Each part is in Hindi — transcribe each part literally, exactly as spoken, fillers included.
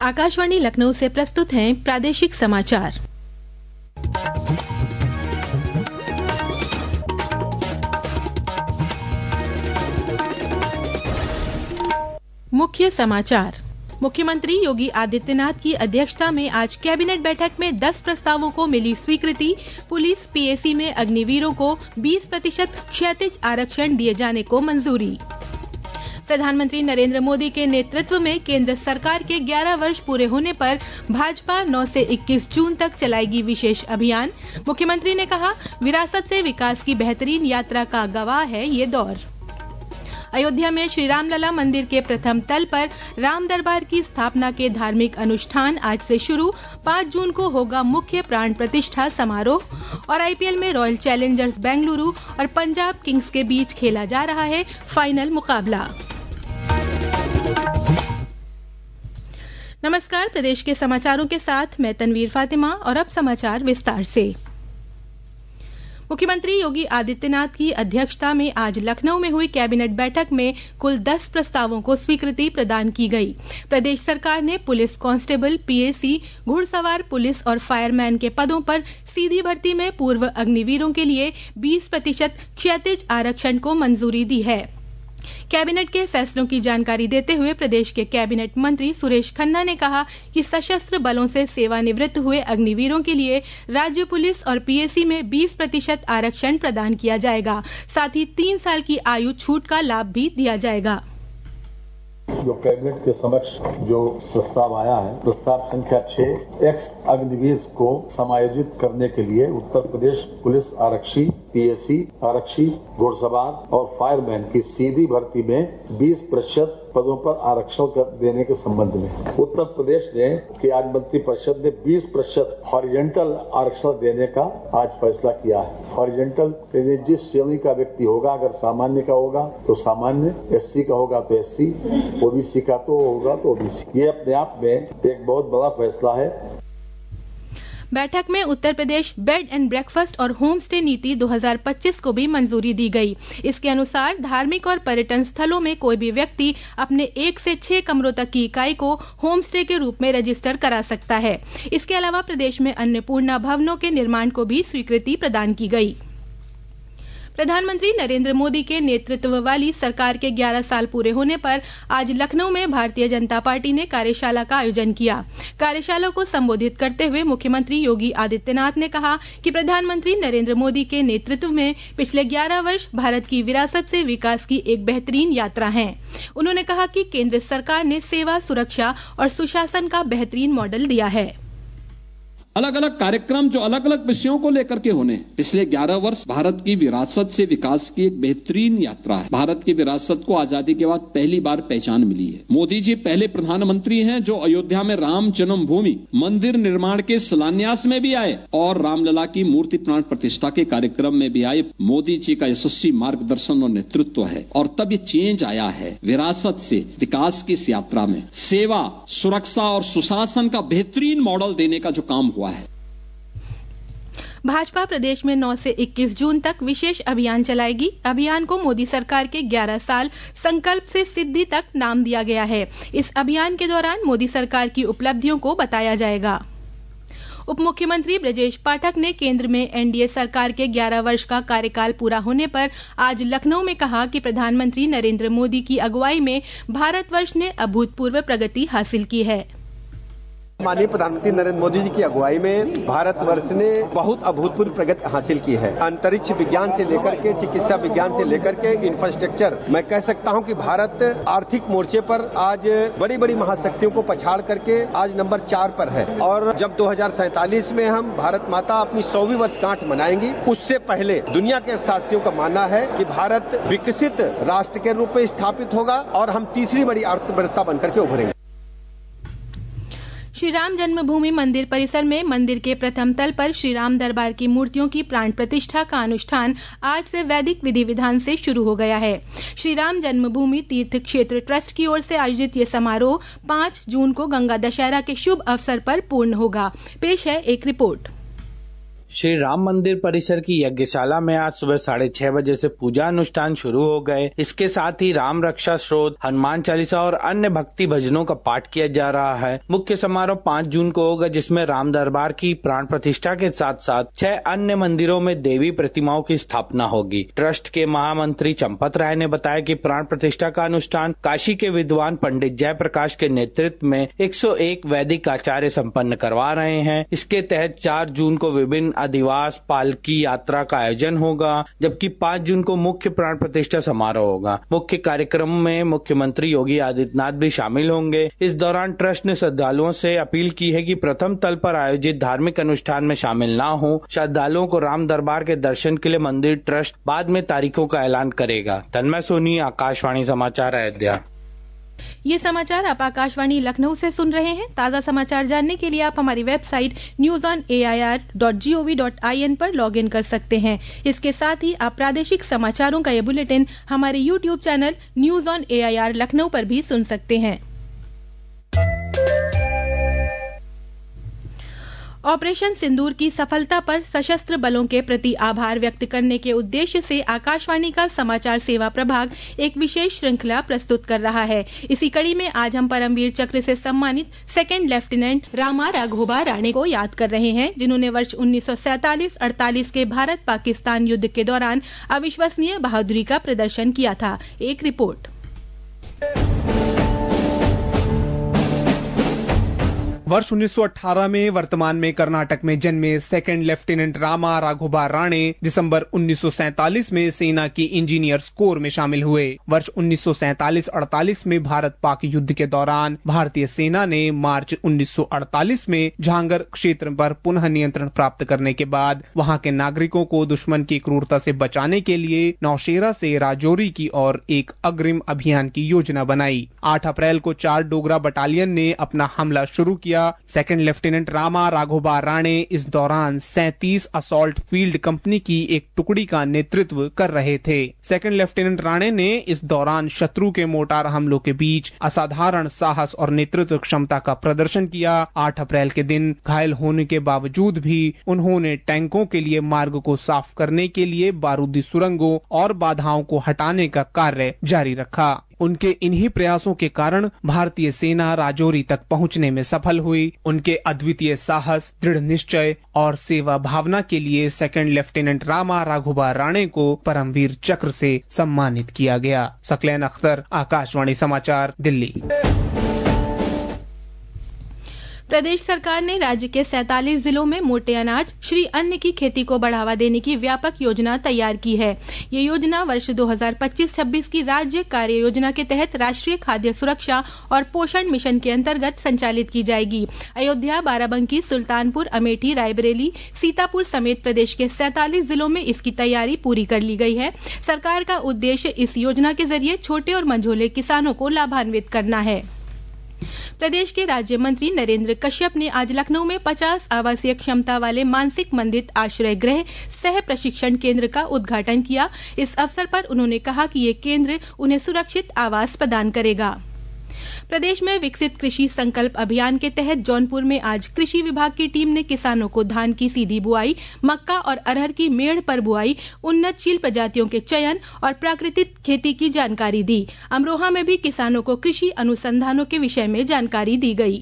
आकाशवाणी लखनऊ से प्रस्तुत हैं प्रादेशिक समाचार। मुख्य समाचार। मुख्यमंत्री योगी आदित्यनाथ की अध्यक्षता में आज कैबिनेट बैठक में दस प्रस्तावों को मिली स्वीकृति। पुलिस पीएसी में अग्निवीरों को बीस प्रतिशत क्षैतिज आरक्षण दिए जाने को मंजूरी। प्रधानमंत्री नरेंद्र मोदी के नेतृत्व में केंद्र सरकार के ग्यारह वर्ष पूरे होने पर भाजपा नौ से इक्कीस जून तक चलाएगी विशेष अभियान। मुख्यमंत्री ने कहा, विरासत से विकास की बेहतरीन यात्रा का गवाह है ये दौर। अयोध्या में श्री रामलला मंदिर के प्रथम तल पर राम दरबार की स्थापना के धार्मिक अनुष्ठान आज से शुरू। पाँच जून को होगा मुख्य प्राण प्रतिष्ठा समारोह। और आईपीएल में रॉयल चैलेंजर्स बेंगलुरु और पंजाब किंग्स के बीच खेला जा रहा है फाइनल मुकाबला। नमस्कार, प्रदेश के समाचारों के साथ मैं तनवीर फातिमा और अब समाचार विस्तार से। मुख्यमंत्री योगी आदित्यनाथ की अध्यक्षता में आज लखनऊ में हुई कैबिनेट बैठक में कुल दस प्रस्तावों को स्वीकृति प्रदान की गई। प्रदेश सरकार ने पुलिस कांस्टेबल, पीएसी, घुड़सवार पुलिस और फायरमैन के पदों पर सीधी भर्ती में पूर्व अग्निवीरों के लिए बीस प्रतिशत क्षैतिज आरक्षण को मंजूरी दी है। कैबिनेट के फैसलों की जानकारी देते हुए प्रदेश के कैबिनेट मंत्री सुरेश खन्ना ने कहा कि सशस्त्र बलों से सेवानिवृत्त हुए अग्निवीरों के लिए राज्य पुलिस और पीएसी में बीस प्रतिशत आरक्षण प्रदान किया जाएगा। साथ ही तीन साल की आयु छूट का लाभ भी दिया जाएगा। जो कैबिनेट के समक्ष जो प्रस्ताव आया है, प्रस्ताव संख्या छह, एक्स अग्निवीर को समायोजित करने के लिए उत्तर प्रदेश पुलिस आरक्षी, पीएसी आरक्षी, घुड़सवार और फायरमैन की सीधी भर्ती में बीस प्रतिशत पदों पर आरक्षण देने के संबंध में उत्तर प्रदेश ने की आज मंत्री परिषद ने बीस प्रतिशत हॉरिजेंटल आरक्षण देने का आज फैसला किया है। हॉरिजेंटल जिस श्रेणी का व्यक्ति होगा, अगर सामान्य का होगा तो सामान्य, एससी का होगा तो एससी, ओबीसी का तो होगा तो ओबीसी। ये अपने आप में एक बहुत बड़ा फैसला है। बैठक में Uttar Pradesh bed and breakfast और होम स्टे नीति दो हज़ार पच्चीस को भी मंजूरी दी गई। इसके अनुसार धार्मिक और पर्यटन स्थलों में कोई भी व्यक्ति अपने एक से छह कमरों तक की इकाई को होम स्टे के रूप में रजिस्टर करा सकता है। इसके अलावा प्रदेश में अन्नपूर्णा भवनों के निर्माण को भी स्वीकृति प्रदान की गई। प्रधानमंत्री नरेंद्र मोदी के नेतृत्व वाली सरकार के ग्यारह साल पूरे होने पर आज लखनऊ में भारतीय जनता पार्टी ने कार्यशाला का आयोजन किया। कार्यशाला को संबोधित करते हुए मुख्यमंत्री योगी आदित्यनाथ ने कहा कि प्रधानमंत्री नरेंद्र मोदी के नेतृत्व में पिछले ग्यारह वर्ष भारत की विरासत से विकास की एक बेहतरीन यात्रा है। उन्होंने कहा कि केंद्र सरकार ने सेवा, सुरक्षा और सुशासन का बेहतरीन मॉडल दिया है। अलग अलग कार्यक्रम जो अलग अलग विषयों को लेकर के होने, पिछले ग्यारह वर्ष भारत की विरासत से विकास की एक बेहतरीन यात्रा है। भारत की विरासत को आजादी के बाद पहली बार पहचान मिली है। मोदी जी पहले प्रधानमंत्री हैं जो अयोध्या में राम जन्मभूमि मंदिर निर्माण के शिलान्यास में भी आए और रामलला की मूर्ति प्राण प्रतिष्ठा के कार्यक्रम में भी आए। मोदी जी का यशस्वी मार्गदर्शन और नेतृत्व है और तब ये चेंज आया है। विरासत से विकास की इस यात्रा में सेवा, सुरक्षा और सुशासन का बेहतरीन मॉडल देने का जो काम हुआ। भाजपा प्रदेश में नौ से इक्कीस जून तक विशेष अभियान चलाएगी। अभियान को मोदी सरकार के ग्यारह साल संकल्प से सिद्धि तक नाम दिया गया है। इस अभियान के दौरान मोदी सरकार की उपलब्धियों को बताया जाएगा। उप मुख्यमंत्री ब्रजेश पाठक ने केंद्र में एनडीए सरकार के ग्यारह वर्ष का कार्यकाल पूरा होने पर आज लखनऊ में कहा कि प्रधानमंत्री नरेंद्र मोदी की अगुवाई में भारतवर्ष ने अभूतपूर्व प्रगति हासिल की है। माननीय प्रधानमंत्री नरेंद्र मोदी जी की अगुवाई में भारतवर्ष ने बहुत अभूतपूर्व प्रगति हासिल की है। अंतरिक्ष विज्ञान से लेकर के चिकित्सा विज्ञान से लेकर के इंफ्रास्ट्रक्चर, मैं कह सकता हूं कि भारत आर्थिक मोर्चे पर आज बड़ी बड़ी महाशक्तियों को पछाड़ करके आज नंबर चार पर है। और जब दो हजार सैंतालीस में हम भारत माता अपनी सौवीं वर्षगांठ मनाएंगी, उससे पहले दुनिया के अर्थशास्त्रियों का मानना है कि भारत विकसित राष्ट्र के रूप में स्थापित होगा और हम तीसरी बड़ी अर्थव्यवस्था बनकर के उभरेंगे। श्री राम जन्मभूमि मंदिर परिसर में मंदिर के प्रथम तल पर श्री राम दरबार की मूर्तियों की प्राण प्रतिष्ठा का अनुष्ठान आज से वैदिक विधि विधान से शुरू हो गया है। श्री राम जन्मभूमि तीर्थ क्षेत्र ट्रस्ट की ओर से आयोजित ये समारोह पाँच जून को गंगा दशहरा के शुभ अवसर पर पूर्ण होगा। पेश है एक रिपोर्ट। श्री राम मंदिर परिसर की यज्ञशाला में आज सुबह साढ़े छह बजे से पूजा अनुष्ठान शुरू हो गए। इसके साथ ही राम रक्षा स्तोत्र, हनुमान चालीसा और अन्य भक्ति भजनों का पाठ किया जा रहा है। मुख्य समारोह पाँच जून को होगा, जिसमें राम दरबार की प्राण प्रतिष्ठा के साथ साथ छह अन्य मंदिरों में देवी प्रतिमाओं की स्थापना होगी। ट्रस्ट के महामंत्री चंपत राय ने बताया कि प्राण प्रतिष्ठा का अनुष्ठान काशी के विद्वान पंडित जयप्रकाश के नेतृत्व में एक सौ एक वैदिक आचार्य संपन्न करवा रहे हैं। इसके तहत चार जून को विभिन्न अधिवास पालकी यात्रा का आयोजन होगा, जबकि पाँच जून को मुख्य प्राण प्रतिष्ठा समारोह होगा। मुख्य कार्यक्रम में मुख्यमंत्री योगी आदित्यनाथ भी शामिल होंगे। इस दौरान ट्रस्ट ने श्रद्धालुओं से अपील की है कि प्रथम तल पर आयोजित धार्मिक अनुष्ठान में शामिल न हो। श्रद्धालुओं को राम दरबार के दर्शन के लिए मंदिर ट्रस्ट बाद में तारीखों का ऐलान करेगा। तन्मय सोनी, आकाशवाणी समाचार, अयोध्या। ये समाचार आप आकाशवाणी लखनऊ से सुन रहे हैं। ताज़ा समाचार जानने के लिए आप हमारी website news on A I R dot G O V dot I N पर लॉग इन कर सकते हैं। इसके साथ ही आप प्रादेशिक समाचारों का ये बुलेटिन हमारे YouTube channel news on A I R Lucknow पर भी सुन सकते हैं। ऑपरेशन सिंदूर की सफलता पर सशस्त्र बलों के प्रति आभार व्यक्त करने के उद्देश्य से आकाशवाणी का समाचार सेवा प्रभाग एक विशेष श्रृंखला प्रस्तुत कर रहा है। इसी कड़ी में आज हम परमवीर चक्र से सम्मानित सेकंड लेफ्टिनेंट रामा राघोबा राणे को याद कर रहे हैं, जिन्होंने वर्ष उन्नीस सौ सैंतालीस अड़तालीस के भारत पाकिस्तान युद्ध के दौरान अविश्वसनीय बहादुरी का प्रदर्शन किया था। एक रिपोर्ट। वर्ष उन्नीस सौ अठारह में वर्तमान में कर्नाटक में जन्मे सेकंड लेफ्टिनेंट रामा राघोबा राणे दिसंबर उन्नीस सौ सैंतालीस में सेना की इंजीनियर्स कोर में शामिल हुए। वर्ष उन्नीस सौ सैंतालीस अड़तालीस में भारत पाक युद्ध के दौरान भारतीय सेना ने मार्च उन्नीस सौ अड़तालीस में झांगर क्षेत्र पर पुनः नियंत्रण प्राप्त करने के बाद वहां के नागरिकों को दुश्मन की क्रूरता से बचाने के लिए नौशेरा से राजौरी की ओर एक अग्रिम अभियान की योजना बनाई। आठ अप्रैल को चार डोगरा बटालियन ने अपना हमला शुरू किया। सेकंड लेफ्टिनेंट रामा राघोबा राणे इस दौरान सैंतीस असॉल्ट फील्ड कंपनी की एक टुकड़ी का नेतृत्व कर रहे थे। सेकंड लेफ्टिनेंट राणे ने इस दौरान शत्रु के मोटार हमलों के बीच असाधारण साहस और नेतृत्व क्षमता का प्रदर्शन किया। आठ अप्रैल के दिन घायल होने के बावजूद भी उन्होंने टैंकों के लिए मार्ग को साफ करने के लिए बारूदी सुरंगों और बाधाओं को हटाने का कार्य जारी रखा। उनके इन्हीं प्रयासों के कारण भारतीय सेना राजौरी तक पहुंचने में सफल हुई। उनके अद्वितीय साहस, दृढ़ निश्चय और सेवा भावना के लिए सेकंड लेफ्टिनेंट रामा राघोबा राणे को परमवीर चक्र से सम्मानित किया गया। सकलैन अख्तर, आकाशवाणी समाचार, दिल्ली। प्रदेश सरकार ने राज्य के सैंतालीस जिलों में मोटे अनाज श्री अन्न की खेती को बढ़ावा देने की व्यापक योजना तैयार की है। ये योजना वर्ष दो हज़ार पच्चीस छब्बीस की राज्य कार्य योजना के तहत राष्ट्रीय खाद्य सुरक्षा और पोषण मिशन के अंतर्गत संचालित की जाएगी। अयोध्या, बाराबंकी, सुल्तानपुर, अमेठी, रायबरेली, सीतापुर समेत प्रदेश के सैंतालीस जिलों में इसकी तैयारी पूरी कर ली गई है। सरकार का उद्देश्य इस योजना के जरिए छोटे और मंझोले किसानों को लाभान्वित करना है। प्रदेश के राज्य मंत्री नरेंद्र कश्यप ने आज लखनऊ में पचास आवासीय क्षमता वाले मानसिक मंदित आश्रय गृह सह प्रशिक्षण केंद्र का उद्घाटन किया। इस अवसर पर उन्होंने कहा कि ये केंद्र उन्हें सुरक्षित आवास प्रदान करेगा। प्रदेश में विकसित कृषि संकल्प अभियान के तहत जौनपुर में आज कृषि विभाग की टीम ने किसानों को धान की सीधी बुआई, मक्का और अरहर की मेड़ पर बुआई, उन्नतशील प्रजातियों के चयन और प्राकृतिक खेती की जानकारी दी। अमरोहा में भी किसानों को कृषि अनुसंधानों के विषय में जानकारी दी गई।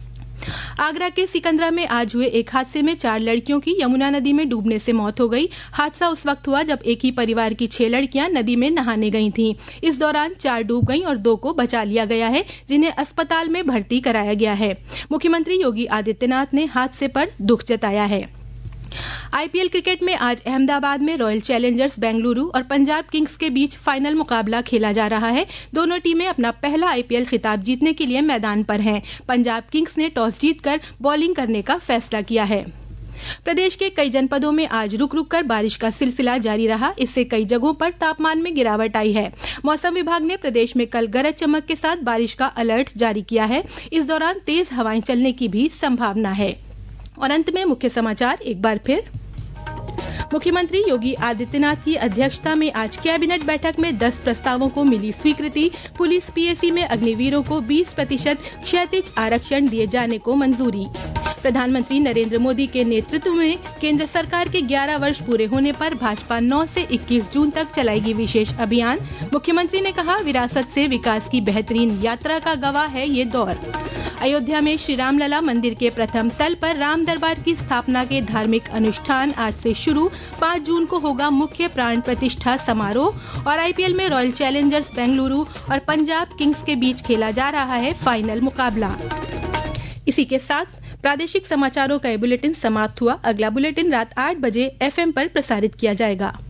आगरा के सिकंदरा में आज हुए एक हादसे में चार लड़कियों की यमुना नदी में डूबने से मौत हो गई। हादसा उस वक्त हुआ जब एक ही परिवार की छह लड़कियां नदी में नहाने गई थीं। इस दौरान चार डूब गईं और दो को बचा लिया गया है, जिन्हें अस्पताल में भर्ती कराया गया है। मुख्यमंत्री योगी आदित्यनाथ ने हादसे पर दुख जताया है। आईपीएल क्रिकेट में आज अहमदाबाद में रॉयल चैलेंजर्स बेंगलुरु और पंजाब किंग्स के बीच फाइनल मुकाबला खेला जा रहा है। दोनों टीमें अपना पहला आईपीएल खिताब जीतने के लिए मैदान पर हैं। पंजाब किंग्स ने टॉस जीतकर बॉलिंग करने का फैसला किया है। प्रदेश के कई जनपदों में आज रुक रुक कर बारिश का सिलसिला जारी रहा। इससे कई जगहों पर तापमान में गिरावट आई है। मौसम विभाग ने प्रदेश में कल गरज चमक के साथ बारिश का अलर्ट जारी किया है। इस दौरान तेज हवाएं चलने की भी संभावना है। और अंत में मुख्य समाचार एक बार फिर। मुख्यमंत्री योगी आदित्यनाथ की अध्यक्षता में आज कैबिनेट बैठक में दस प्रस्तावों को मिली स्वीकृति। पुलिस पीएसी में अग्निवीरों को बीस प्रतिशत क्षैतिज आरक्षण दिए जाने को मंजूरी। प्रधानमंत्री नरेंद्र मोदी के नेतृत्व में केंद्र सरकार के ग्यारह वर्ष पूरे होने पर भाजपा नौ से इक्कीस जून तक चलाएगी विशेष अभियान। मुख्यमंत्री ने कहा, विरासत से विकास की बेहतरीन यात्रा का गवाह है ये दौर। अयोध्या में श्री रामलला मंदिर के प्रथम तल पर राम दरबार की स्थापना के धार्मिक अनुष्ठान आज से शुरू। पाँच जून को होगा मुख्य प्राण प्रतिष्ठा समारोह। और आईपीएल में रॉयल चैलेंजर्स बेंगलुरु और पंजाब किंग्स के बीच खेला जा रहा है फाइनल मुकाबला। इसी के साथ प्रादेशिक समाचारों का ये बुलेटिन समाप्त हुआ। अगला बुलेटिन रात आठ बजे एफएम पर प्रसारित किया जाएगा।